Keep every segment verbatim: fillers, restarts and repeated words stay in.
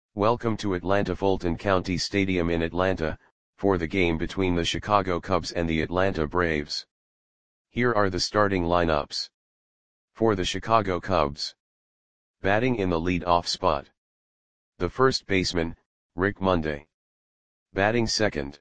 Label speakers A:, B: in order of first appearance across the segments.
A: Welcome to Atlanta Fulton County Stadium in Atlanta, for the game between the Chicago Cubs and the Atlanta Braves. Here are the starting lineups. For the Chicago Cubs. Batting in the lead-off spot. The first baseman, Rick Monday. Batting second.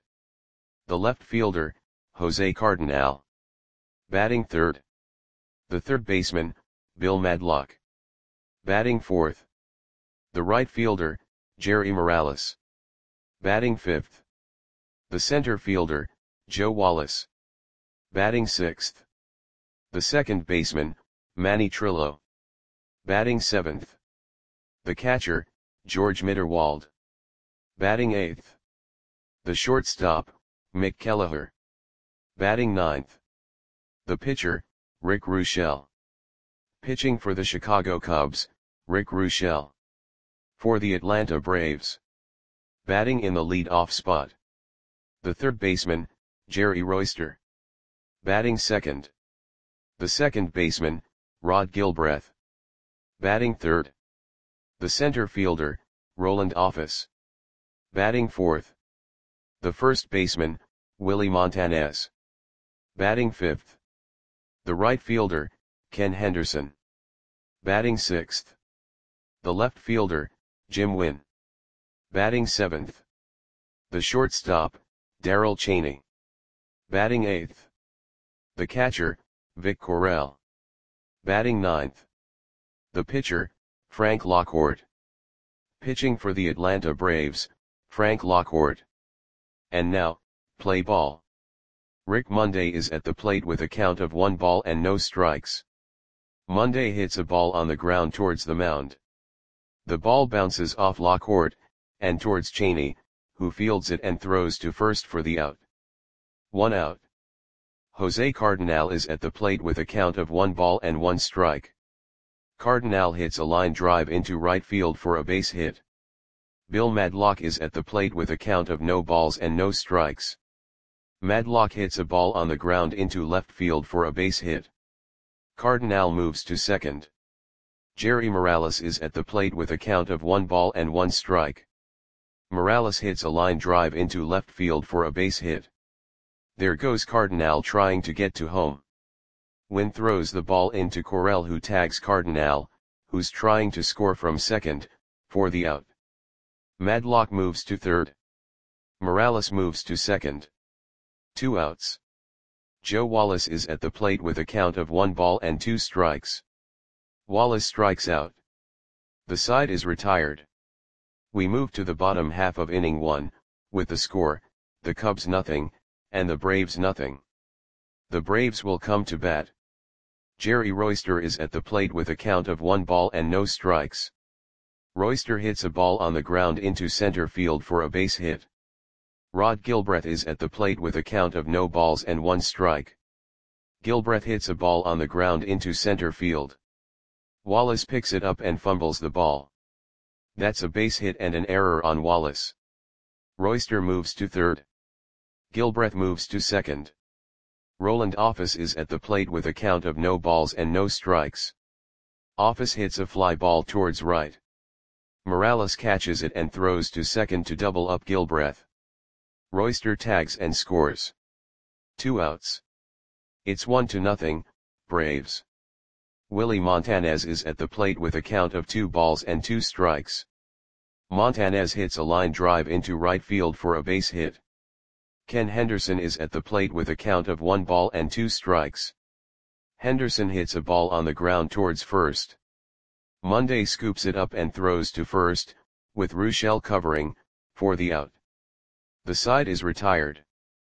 A: The left fielder, Jose Cardenal. Batting third. The third baseman, Bill Madlock. Batting fourth. The right fielder, Jerry Morales. Batting fifth. The center fielder, Joe Wallace. Batting sixth. The second baseman, Manny Trillo. Batting seventh. The catcher, George Mitterwald. Batting eighth. The shortstop, Mick Kelleher. Batting ninth. The pitcher, Rick Ruschel. Pitching for the Chicago Cubs, Rick Ruschel. For the Atlanta Braves. Batting in the lead-off spot. The third baseman, Jerry Royster. Batting second. The second baseman, Rod Gilbreth. Batting third. The center fielder, Roland Office. Batting fourth. The first baseman, Willie Montanez. Batting fifth. The right fielder, Ken Henderson. Batting sixth. The left fielder, Jim Wynn. Batting seventh. The shortstop, Darrell Chaney. Batting eighth. The catcher, Vic Correll. Batting ninth. The pitcher, Frank Lockhart. Pitching for the Atlanta Braves, Frank Lockhart. And now, play ball. Rick Monday is at the plate with a count of one ball and no strikes. Monday hits a ball on the ground towards the mound. The ball bounces off Lockhart, and towards Chaney, who fields it and throws to first for the out. One out. Jose Cardenal is at the plate with a count of one ball and one strike. Cardenal hits a line drive into right field for a base hit. Bill Madlock is at the plate with a count of no balls and no strikes. Madlock hits a ball on the ground into left field for a base hit. Cardenal moves to second. Jerry Morales is at the plate with a count of one ball and one strike. Morales hits a line drive into left field for a base hit. There goes Cardenal trying to get to home. Wynn throws the ball into Correll, who tags Cardenal, who's trying to score from second, for the out. Madlock moves to third. Morales moves to second. Two outs. Joe Wallace is at the plate with a count of one ball and two strikes. Wallace strikes out. The side is retired. We move to the bottom half of inning one, with the score, the Cubs nothing, and the Braves nothing. The Braves will come to bat. Jerry Royster is at the plate with a count of one ball and no strikes. Royster hits a ball on the ground into center field for a base hit. Rod Gilbreth is at the plate with a count of no balls and one strike. Gilbreth hits a ball on the ground into center field. Wallace picks it up and fumbles the ball. That's a base hit and an error on Wallace. Royster moves to third. Gilbreth moves to second. Roland Office is at the plate with a count of no balls and no strikes. Office hits a fly ball towards right. Morales catches it and throws to second to double up Gilbreth. Royster tags and scores. Two outs. It's one to nothing, Braves. Willie Montanez is at the plate with a count of two balls and two strikes. Montanez hits a line drive into right field for a base hit. Ken Henderson is at the plate with a count of one ball and two strikes. Henderson hits a ball on the ground towards first. Monday scoops it up and throws to first, with Ruschel covering, for the out. The side is retired.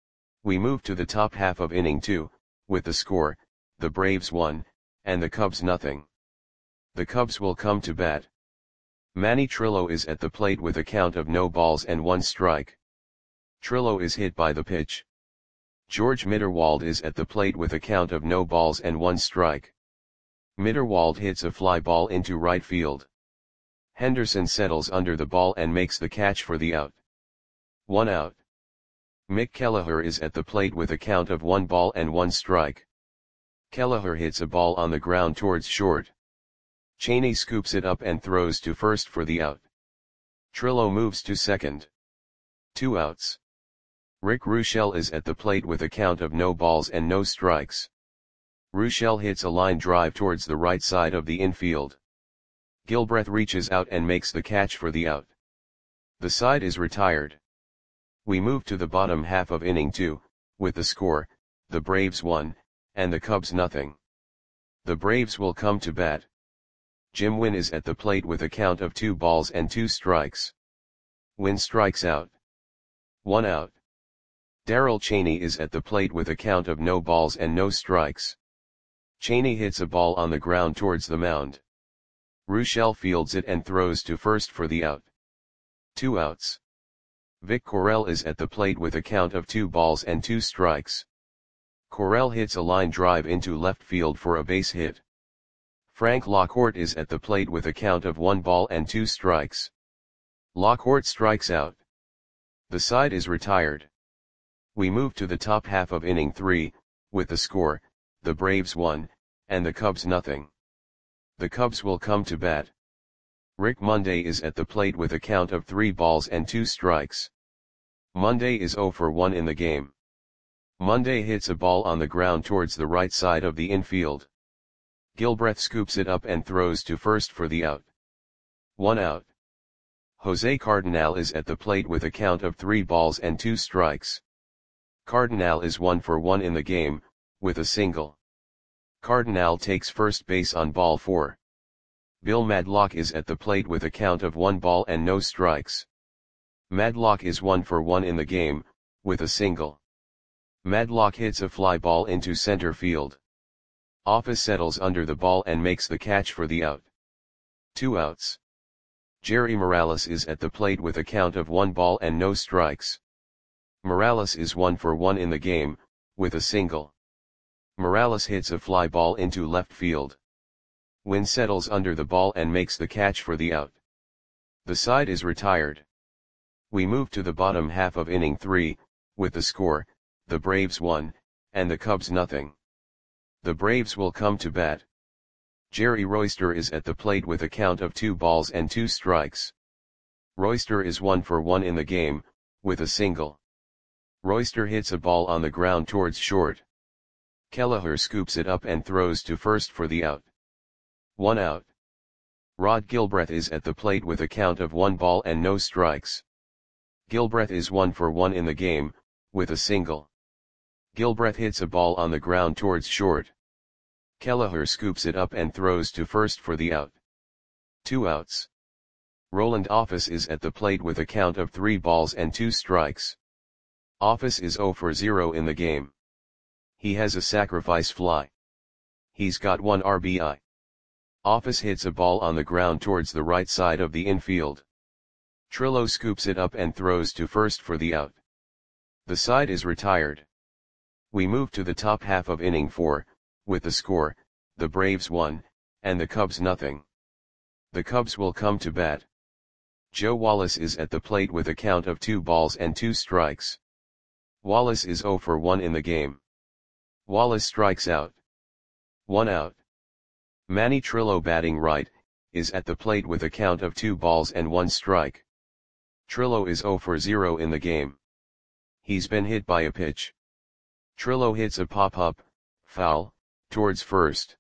A: We move to the top half of inning two, with the score, the Braves one, and the Cubs nothing. The Cubs will come to bat. Manny Trillo is at the plate with a count of no balls and one strike. Trillo is hit by the pitch. George Mitterwald is at the plate with a count of no balls and one strike. Mitterwald hits a fly ball into right field. Henderson settles under the ball and makes the catch for the out. One out. Mick Kelleher is at the plate with a count of one ball and one strike. Kelleher hits a ball on the ground towards short. Chaney scoops it up and throws to first for the out. Trillo moves to second. Two outs. Rick Ruschel is at the plate with a count of no balls and no strikes. Ruschel hits a line drive towards the right side of the infield. Gilbreth reaches out and makes the catch for the out. The side is retired. We move to the bottom half of inning two, with the score, the Braves one, and the Cubs nothing. The Braves will come to bat. Jim Wynn is at the plate with a count of two balls and two strikes. Wynn strikes out. One out. Darrell Chaney is at the plate with a count of no balls and no strikes. Chaney hits a ball on the ground towards the mound. Ruschel fields it and throws to first for the out. Two outs. Vic Correll is at the plate with a count of two balls and two strikes. Correll hits a line drive into left field for a base hit. Frank Lockhart is at the plate with a count of one ball and two strikes. Lockhart strikes out. The side is retired. We move to the top half of inning three, with the score, the Braves one, and the Cubs nothing. The Cubs will come to bat. Rick Monday is at the plate with a count of three balls and two strikes. Monday is oh for one in the game. Monday hits a ball on the ground towards the right side of the infield. Gilbreth scoops it up and throws to first for the out. One out. Jose Cardinal is at the plate with a count of three balls and two strikes. Cardinal is one for one in the game, with a single. Cardinal takes first base on ball four. Bill Madlock is at the plate with a count of one ball and no strikes. Madlock is one for one in the game, with a single. Madlock hits a fly ball into center field. Office settles under the ball and makes the catch for the out. Two outs. Jerry Morales is at the plate with a count of one ball and no strikes. Morales is one for one in the game, with a single. Morales hits a fly ball into left field. Wynn settles under the ball and makes the catch for the out. The side is retired. We move to the bottom half of inning three, with the score, the Braves one, and the Cubs nothing. The Braves will come to bat. Jerry Royster is at the plate with a count of two balls and two strikes. Royster is one for one in the game, with a single. Royster hits a ball on the ground towards short. Kelleher scoops it up and throws to first for the out. One out. Rod Gilbreth is at the plate with a count of one ball and no strikes. Gilbreth is one for one in the game, with a single. Gilbreth hits a ball on the ground towards short. Kelleher scoops it up and throws to first for the out. Two outs. Roland Office is at the plate with a count of three balls and two strikes. Office is oh for zero in the game. He has a sacrifice fly. He's got one R B I. Office hits a ball on the ground towards the right side of the infield. Trillo scoops it up and throws to first for the out. The side is retired. We move to the top half of inning four, with the score, the Braves one, and the Cubs nothing. The Cubs will come to bat. Joe Wallace is at the plate with a count of two balls and two strikes. Wallace is oh for one in the game. Wallace strikes out. One out. Manny Trillo, batting right, is at the plate with a count of two balls and one strike. Trillo is oh for zero in the game. He's been hit by a pitch. Trillo hits a pop-up, foul, towards first.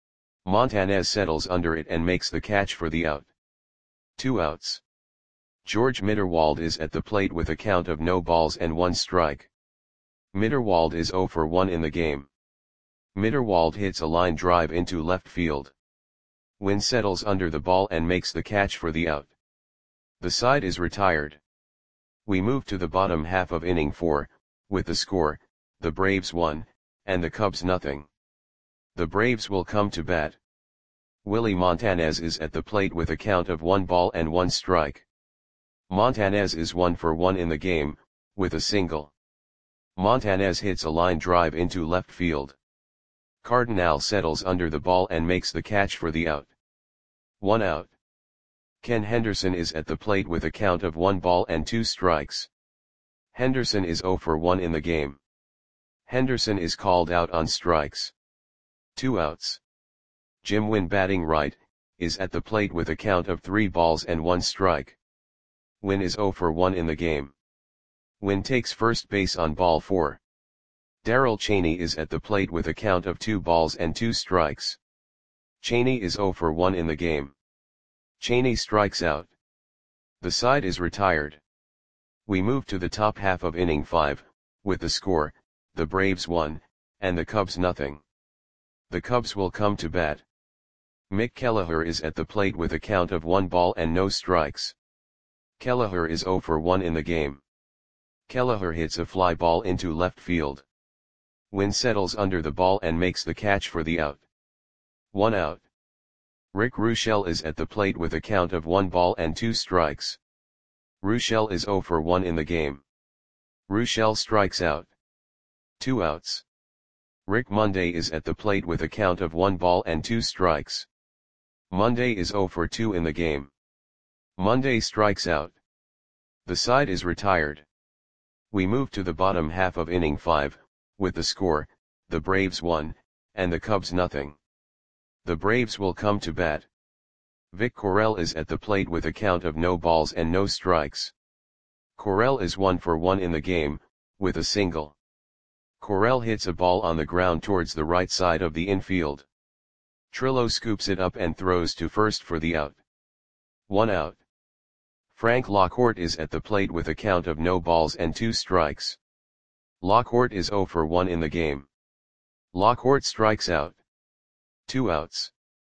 A: Montanez settles under it and makes the catch for the out. Two outs. George Mitterwald is at the plate with a count of no balls and one strike. Mitterwald is oh for one in the game. Mitterwald hits a line drive into left field. Wynn settles under the ball and makes the catch for the out. The side is retired. We move to the bottom half of inning four, with the score, the Braves one, and the Cubs nothing. The Braves will come to bat. Willie Montanez is at the plate with a count of one ball and one strike. Montanez is one for one in the game, with a single. Montanez hits a line drive into left field. Cardinal settles under the ball and makes the catch for the out. One out. Ken Henderson is at the plate with a count of one ball and two strikes. Henderson is oh for one in the game. Henderson is called out on strikes. Two outs. Jim Wynn, batting right, is at the plate with a count of three balls and one strike. Win is zero for one in the game. Win takes first base on ball four. Darrell Chaney is at the plate with a count of two balls and two strikes. Chaney is zero for one in the game. Chaney strikes out. The side is retired. We move to the top half of inning five, with the score, the Braves one, and the Cubs nothing. The Cubs will come to bat. Mick Kelleher is at the plate with a count of one ball and no strikes. Kelleher is zero for one in the game. Kelleher hits a fly ball into left field. Win settles under the ball and makes the catch for the out. One out. Rick Ruschel is at the plate with a count of one ball and two strikes. Ruschel is zero for one in the game. Ruschel strikes out. Two outs. Rick Monday is at the plate with a count of one ball and two strikes. Monday is zero for two in the game. Monday strikes out. The side is retired. We move to the bottom half of inning five, with the score, the Braves one, and the Cubs nothing. The Braves will come to bat. Vic Correll is at the plate with a count of no balls and no strikes. Correll is one for one in the game, with a single. Correll hits a ball on the ground towards the right side of the infield. Trillo scoops it up and throws to first for the out. One out. Frank Lockhart is at the plate with a count of no balls and two strikes. Lockhart is zero for one in the game. Lockhart strikes out. Two outs.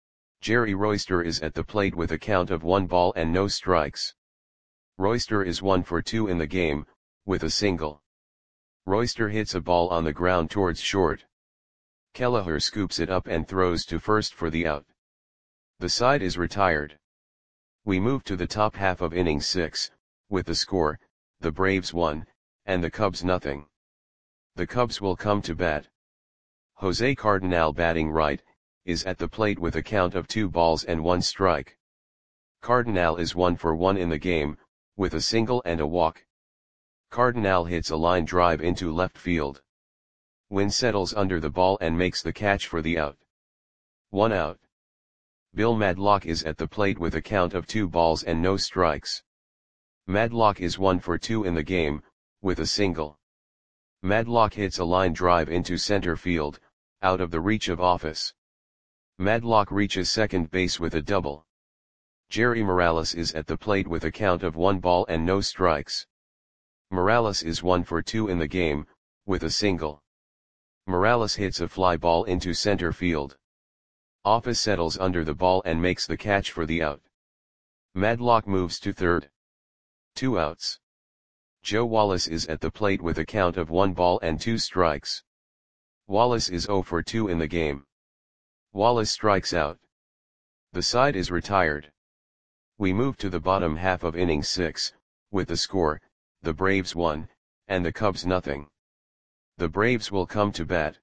A: Jerry Royster is at the plate with a count of one ball and no strikes. Royster is one for two in the game, with a single. Royster hits a ball on the ground towards short. Kelleher scoops it up and throws to first for the out. The side is retired. We move to the top half of inning six, with the score, the Braves one, and the Cubs nothing. The Cubs will come to bat. Jose Cardinal, batting right, is at the plate with a count of two balls and one strike. Cardinal is one for one in the game, with a single and a walk. Cardinal hits a line drive into left field. Win settles under the ball and makes the catch for the out. One out. Bill Madlock is at the plate with a count of two balls and no strikes. Madlock is one for two in the game, with a single. Madlock hits a line drive into center field, out of the reach of Office. Madlock reaches second base with a double. Jerry Morales is at the plate with a count of one ball and no strikes. Morales is one for two in the game, with a single. Morales hits a fly ball into center field. Office settles under the ball and makes the catch for the out. Madlock moves to third. Two outs. Joe Wallace is at the plate with a count of one ball and two strikes. Wallace is zero for two in the game. Wallace strikes out. The side is retired. We move to the bottom half of inning six, with the score, the Braves one, and the Cubs nothing. The Braves will come to bat.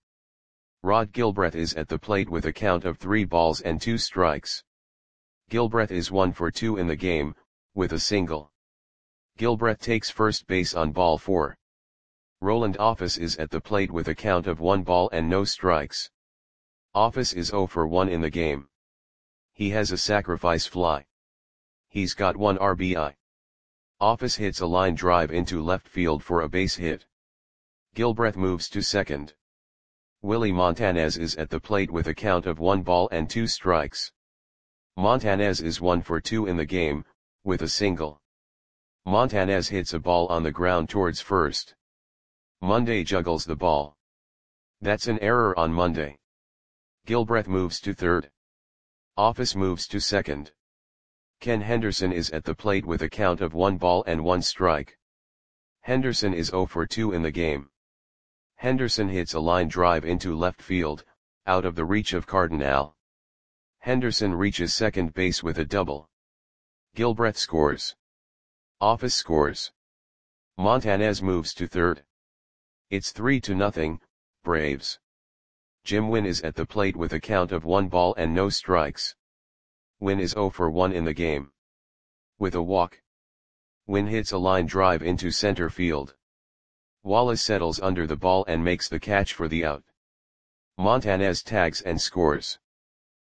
A: Rod Gilbreth is at the plate with a count of three balls and two strikes. Gilbreth is one for two in the game, with a single. Gilbreth takes first base on ball four. Roland Office is at the plate with a count of one ball and no strikes. Office is zero for one in the game. He has a sacrifice fly. He's got one R B I. Office hits a line drive into left field for a base hit. Gilbreth moves to second. Willie Montanez is at the plate with a count of one ball and two strikes. Montanez is one for two in the game, with a single. Montanez hits a ball on the ground towards first. Monday juggles the ball. That's an error on Monday. Gilbreth moves to third. Office moves to second. Ken Henderson is at the plate with a count of one ball and one strike. Henderson is zero for two in the game. Henderson hits a line drive into left field, out of the reach of Cardinal. Henderson reaches second base with a double. Gilbreth scores. Office scores. Montanez moves to third. It's three to nothing, Braves. Jim Wynn is at the plate with a count of one ball and no strikes. Wynn is zero for one in the game. With a walk. Wynn hits a line drive into center field. Wallace settles under the ball and makes the catch for the out. Montanez tags and scores.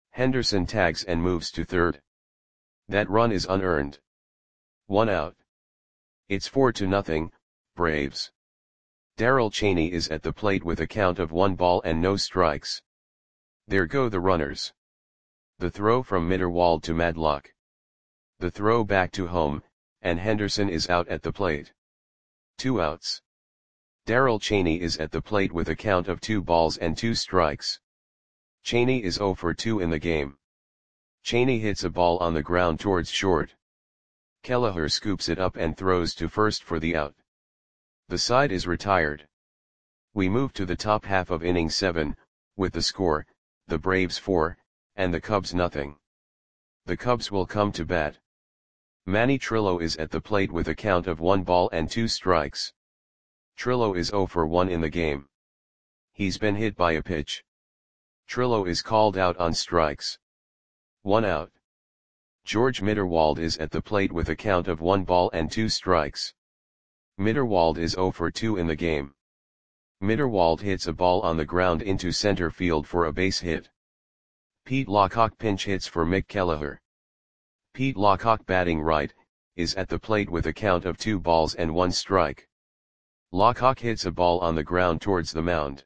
A: Henderson tags and moves to third. That run is unearned. One out. It's four to nothing, Braves. Darrell Chaney is at the plate with a count of one ball and no strikes. There go the runners. The throw from Mitterwald to Madlock. The throw back to home, and Henderson is out at the plate. Two outs. Darrell Chaney is at the plate with a count of two balls and two strikes. Chaney is oh for two in the game. Chaney hits a ball on the ground towards short. Kelleher scoops it up and throws to first for the out. The side is retired. We move to the top half of inning seven, with the score, the Braves four, and the Cubs nothing. The Cubs will come to bat. Manny Trillo is at the plate with a count of one ball and two strikes. Trillo is oh for one in the game. He's been hit by a pitch. Trillo is called out on strikes. One out. George Mitterwald is at the plate with a count of one ball and two strikes. Mitterwald is oh for two in the game. Mitterwald hits a ball on the ground into center field for a base hit. Pete Lockock pinch hits for Mick Kelleher. Pete Lockock, batting right, is at the plate with a count of two balls and one strike. Lockock hits a ball on the ground towards the mound.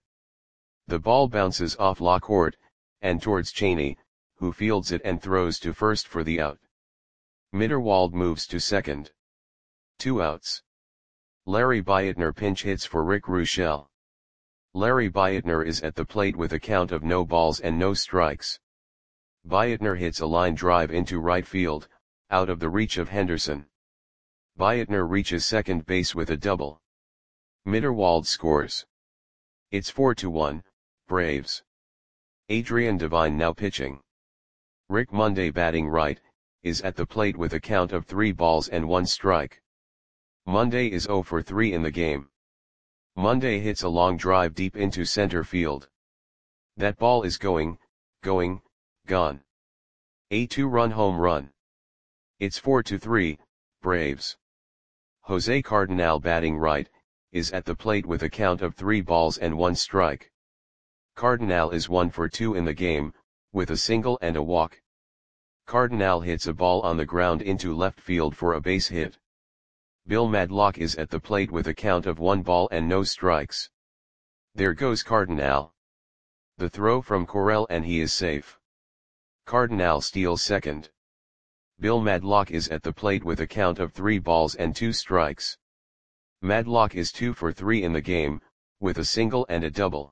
A: The ball bounces off Lockhart, and towards Chaney, who fields it and throws to first for the out. Mitterwald moves to second. Two outs. Larry Beitner pinch hits for Rick Ruschel. Larry Beitner is at the plate with a count of no balls and no strikes. Beitner hits a line drive into right field, out of the reach of Henderson. Beitner reaches second base with a double. Mitterwald scores. It's four to one, Braves. Adrian Devine now pitching. Rick Monday, batting right, is at the plate with a count of three balls and one strike. Monday is oh for three in the game. Monday hits a long drive deep into center field. That ball is going, going, gone. A two-run home run. It's four to three, Braves. Jose Cardinal, batting right, is at the plate with a count of three balls and one strike. Cardinal is one for two in the game, with a single and a walk. Cardinal hits a ball on the ground into left field for a base hit. Bill Madlock is at the plate with a count of one ball and no strikes. There goes Cardinal. The throw from Correll and he is safe. Cardinal steals second. Bill Madlock is at the plate with a count of three balls and two strikes. Madlock is two for three in the game, with a single and a double.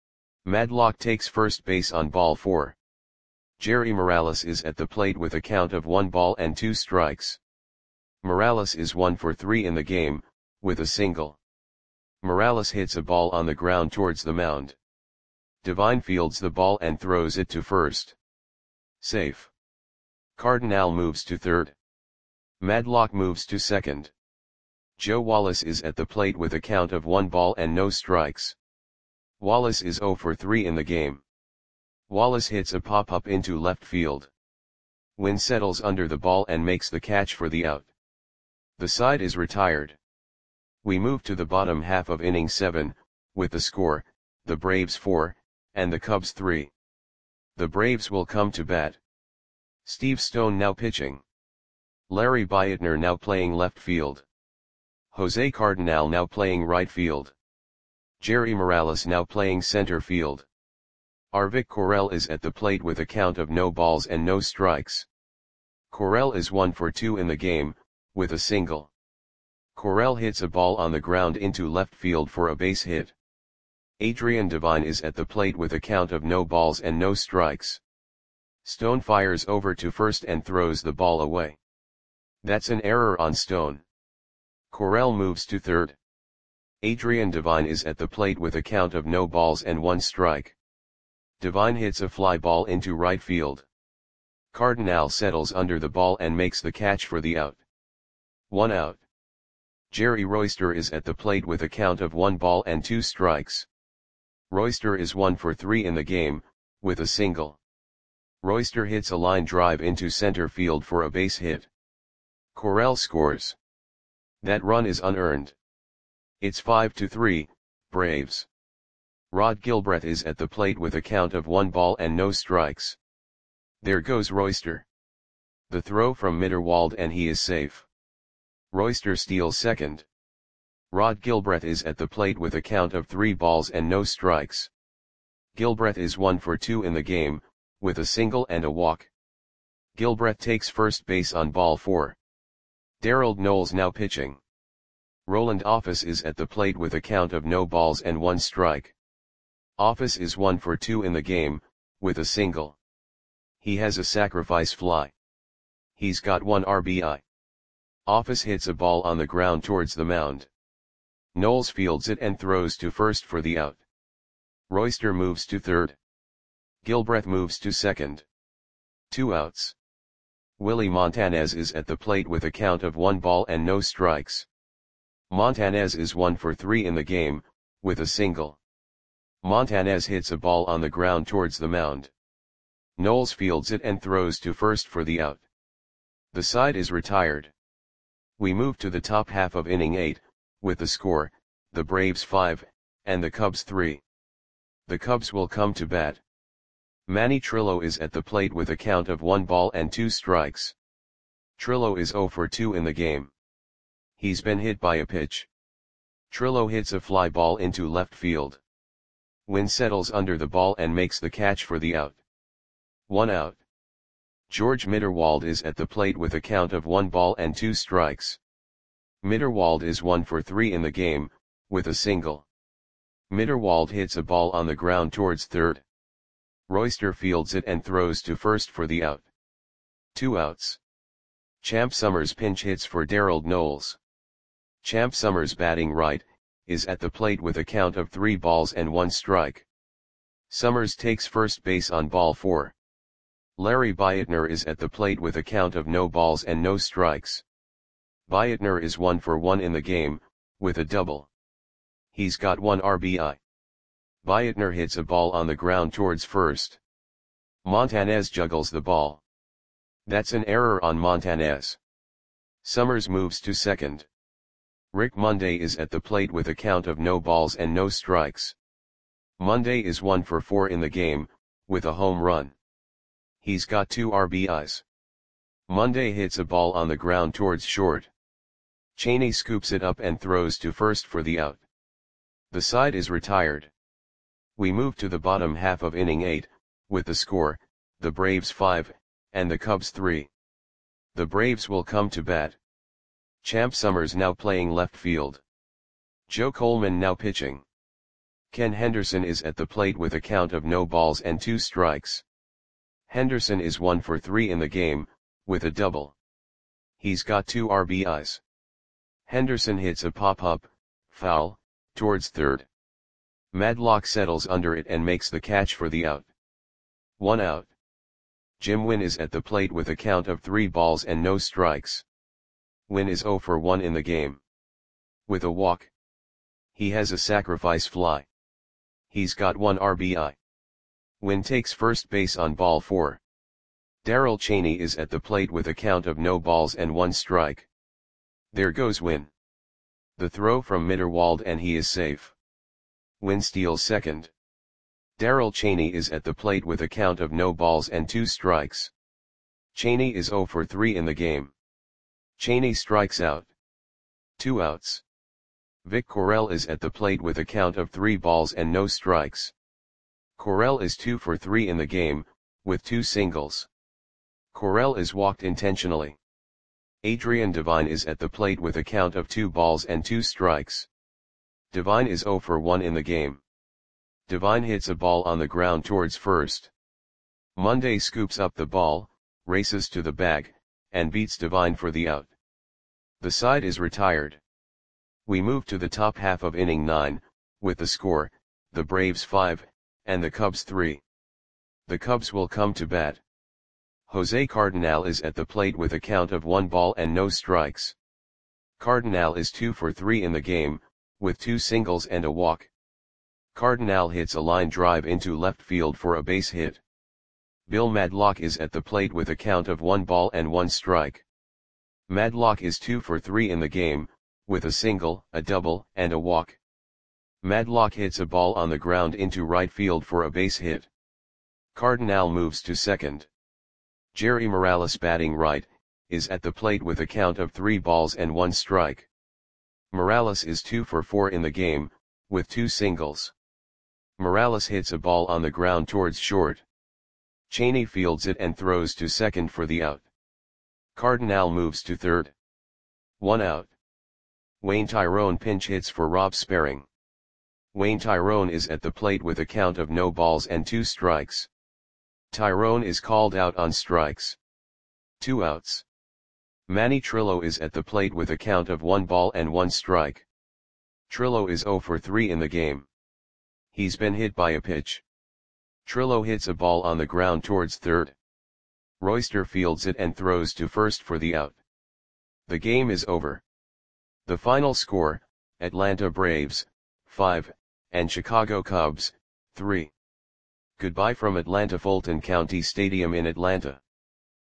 A: Madlock takes first base on ball four. Jerry Morales is at the plate with a count of one ball and two strikes. Morales is one for three in the game, with a single. Morales hits a ball on the ground towards the mound. Devine fields the ball and throws it to first. Safe. Cardinal moves to third. Madlock moves to second. Joe Wallace is at the plate with a count of one ball and no strikes. Wallace is oh for three in the game. Wallace hits a pop-up into left field. Wynn settles under the ball and makes the catch for the out. The side is retired. We move to the bottom half of inning seven, with the score, the Braves four, and the Cubs three. The Braves will come to bat. Steve Stone now pitching. Larry Beitner now playing left field. Jose Cardinal now playing right field. Jerry Morales now playing center field. Arvic Correll is at the plate with a count of no balls and no strikes. Correll is one for two in the game, with a single. Correll hits a ball on the ground into left field for a base hit. Adrian Devine is at the plate with a count of no balls and no strikes. Stone fires over to first and throws the ball away. That's an error on Stone. Correll moves to third. Adrian Devine is at the plate with a count of no balls and one strike. Devine hits a fly ball into right field. Cardinal settles under the ball and makes the catch for the out. One out. Jerry Royster is at the plate with a count of one ball and two strikes. Royster is one for three in the game, with a single. Royster hits a line drive into center field for a base hit. Correll scores. That run is unearned. It's five to three, Braves. Rod Gilbreth is at the plate with a count of one ball and no strikes. There goes Royster. The throw from Mitterwald and he is safe. Royster steals second. Rod Gilbreth is at the plate with a count of three balls and no strikes. Gilbreth is one for two in the game, with a single and a walk. Gilbreth takes first base on ball four. Darold Knowles now pitching. Roland Office is at the plate with a count of no balls and one strike. Office is one for two in the game, with a single. He has a sacrifice fly. He's got one R B I. Office hits a ball on the ground towards the mound. Knowles fields it and throws to first for the out. Royster moves to third. Gilbreth moves to second. Two outs. Willie Montanez is at the plate with a count of one ball and no strikes. Montanez is one for three in the game, with a single. Montanez hits a ball on the ground towards the mound. Knowles fields it and throws to first for the out. The side is retired. We move to the top half of inning eight, with the score, the Braves five, and the Cubs three. The Cubs will come to bat. Manny Trillo is at the plate with a count of one ball and two strikes. Trillo is zero for two in the game. He's been hit by a pitch. Trillo hits a fly ball into left field. Wynn settles under the ball and makes the catch for the out. One out. George Mitterwald is at the plate with a count of one ball and two strikes. Mitterwald is one for three in the game, with a single. Mitterwald hits a ball on the ground towards third. Royster fields it and throws to first for the out. Two outs. Champ Summers pinch hits for Darold Knowles. Champ Summers, batting right, is at the plate with a count of three balls and one strike. Summers takes first base on ball four. Larry Bietner is at the plate with a count of no balls and no strikes. Bietner is one for one in the game, with a double. He's got one R B I. Bietner hits a ball on the ground towards first. Montanez juggles the ball. That's an error on Montanez. Summers moves to second. Rick Monday is at the plate with a count of no balls and no strikes. Monday is one for four in the game, with a home run. He's got two R B Is. Monday hits a ball on the ground towards short. Cheney scoops it up and throws to first for the out. The side is retired. We move to the bottom half of inning eight, with the score, the Braves five, and the Cubs three. The Braves will come to bat. Champ Summers now playing left field. Joe Coleman now pitching. Ken Henderson is at the plate with a count of no balls and two strikes. Henderson is one for three in the game, with a double. He's got two R B Is. Henderson hits a pop-up, foul, towards third. Madlock settles under it and makes the catch for the out. One out. Jim Wynn is at the plate with a count of three balls and no strikes. Wynn is zero for one in the game. With a walk. He has a sacrifice fly. He's got one R B I. Wynn takes first base on ball four. Darrell Cheney is at the plate with a count of no balls and one strike. There goes Wynn. The throw from Mitterwald and he is safe. Wynn steals second. Darrell Cheney is at the plate with a count of no balls and two strikes. Cheney is zero for three in the game. Cheney strikes out. Two outs. Vic Correll is at the plate with a count of three balls and no strikes. Correll is two for three in the game, with two singles. Correll is walked intentionally. Adrian Devine is at the plate with a count of two balls and two strikes. Devine is zero for one in the game. Devine hits a ball on the ground towards first. Monday scoops up the ball, races to the bag, and beats Devine for the out. The side is retired. We move to the top half of inning nine, with the score, the Braves five, and the Cubs three. The Cubs will come to bat. Jose Cardinal is at the plate with a count of one ball and no strikes. Cardinal is two for three in the game, with two singles and a walk. Cardinal hits a line drive into left field for a base hit. Bill Madlock is at the plate with a count of one ball and one strike. Madlock is two for three in the game, with a single, a double, and a walk. Madlock hits a ball on the ground into right field for a base hit. Cardinal moves to second. Jerry Morales, batting right, is at the plate with a count of three balls and one strike. Morales is two for four in the game, with two singles. Morales hits a ball on the ground towards short. Cheney fields it and throws to second for the out. Cardinal moves to third. One out. Wayne Tyrone pinch hits for Rob Sparring. Wayne Tyrone is at the plate with a count of no balls and two strikes. Tyrone is called out on strikes. Two outs. Manny Trillo is at the plate with a count of one ball and one strike. Trillo is zero for three in the game. He's been hit by a pitch. Trillo hits a ball on the ground towards third. Royster fields it and throws to first for the out. The game is over. The final score, Atlanta Braves, five, and Chicago Cubs, three. Goodbye from Atlanta Fulton County Stadium in Atlanta.